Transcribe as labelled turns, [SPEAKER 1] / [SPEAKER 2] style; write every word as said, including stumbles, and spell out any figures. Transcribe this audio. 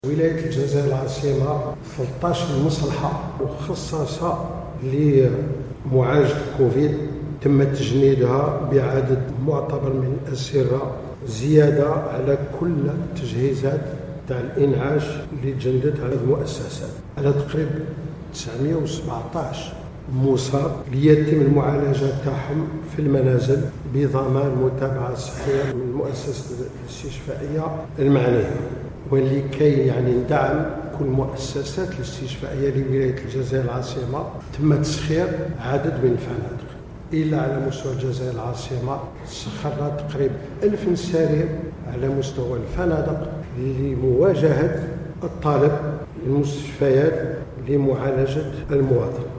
[SPEAKER 1] ولاية الجزائر العاصمة ثلاثة عشر مصلحة مخصصة لمعالجة الكوفيد تم تجنيدها بعدد معتبر من الأسرة، زيادة على كل التجهيزات تاع الإنعاش اللي تجندت على المؤسسات على تقريبا تسعمائة وسبعة عشر مصاب ليتم المعالجة تاعهم في المنازل بضمان متابعة صحية من المؤسسة الاستشفائية المعنية، ولكي يعني ندعم كل المؤسسات الاستشفائية لولاية الجزائر العاصمة تم تسخير عدد من الفنادق. إلا على مستوى الجزائر العاصمة سخرنا تقريبا ألف سرير على مستوى الفنادق لمواجهة الطلب للمستشفيات لمعالجة المواطن.